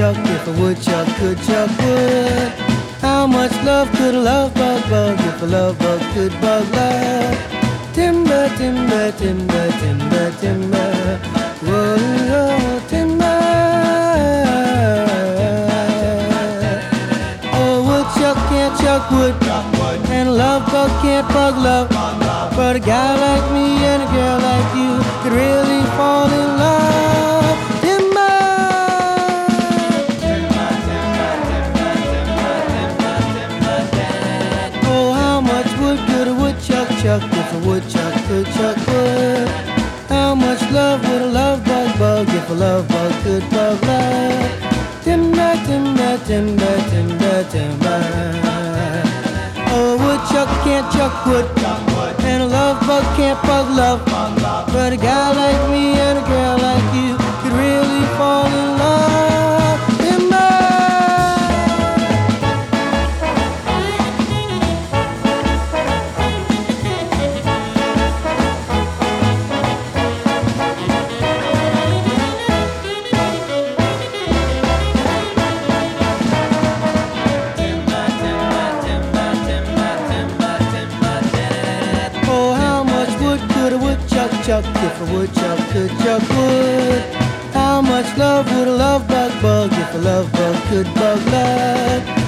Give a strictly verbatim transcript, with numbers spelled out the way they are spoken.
woodchuck if a woodchuck could chuck wood? How much love could a love bug bug if a love bug could bug love? Timber, timber, timber, timber, timber, whoa, timber. Oh, woodchuck can't chuck wood, and a love bug can't bug love. But a guy like me and a girl like you could really fall in love. Timber. Oh, how much wood could a woodchuck chuck if a woodchuck could chuck wood? How much love would a love bug bug if a love bug could bug love? Timber, timber, timber, timber, timber. Oh, a woodchuck can't chuck wood, and a love bug can't bug love. But a guy like me and a girl like you could really fall in love. Timber. Chuck if a woodchuck could chuck wood? How much love would a love bug bug if a love bug could bug love?